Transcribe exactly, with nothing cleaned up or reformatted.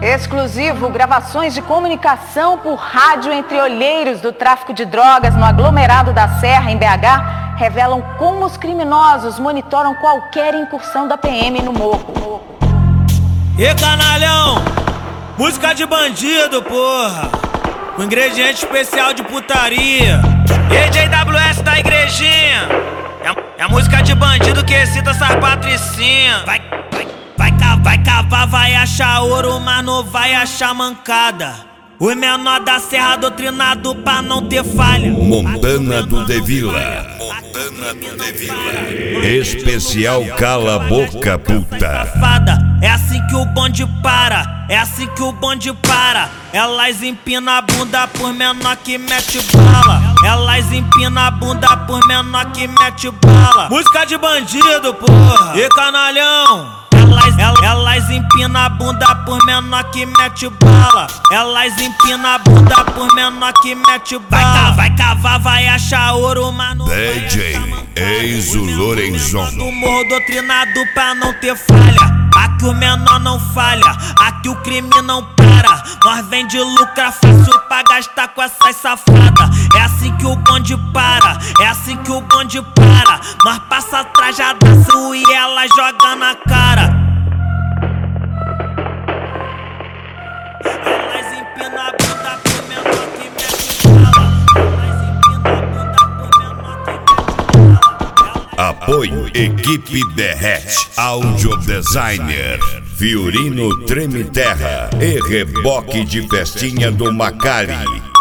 Exclusivo, gravações de comunicação por rádio entre olheiros do tráfico de drogas no aglomerado da Serra, em B H, revelam como os criminosos monitoram qualquer incursão da P M no morro. E canalhão, música de bandido, porra, com ingrediente especial de putaria. E J W S da igrejinha, é, é música de bandido que excita essas patricinhas. Vai, vai, vai cavar, vai cavar, vai achar ouro, mas não vai achar mancada. O menor da serra doutrinado pra não ter falha. Montana do Devila, Montana do Devila, especial cala a boca, puta. É assim que o bonde para, é assim que o bonde para. Elas empinam a bunda por menor que mete bala. Elas empinam a bunda por menor que mete bala. Música de bandido, porra, e canalhão. Elas, elas, elas empinam a bunda por menor que mete bala. Elas empinam a bunda por menor que mete bala. Vai cavar, vai cavar, vai achar ouro, mano. D J Enzo Lorenzon. Do morro doutrinado pra não ter falha. Aqui o menor não falha, aqui o crime não para. Nós vem de lucra fácil pra gastar com essas safadas. É assim que o bonde para, é assim que o bonde para. Nós passa trajadaço e ela joga na cara. Elas empinam a bunda pro menor que mete bala. Elas empinam a bunda pro menor que mete bala. Apoio Equipe Derrete, Audio Designer, Fiorino Treme Terra e Reboque de Festinha do Macari.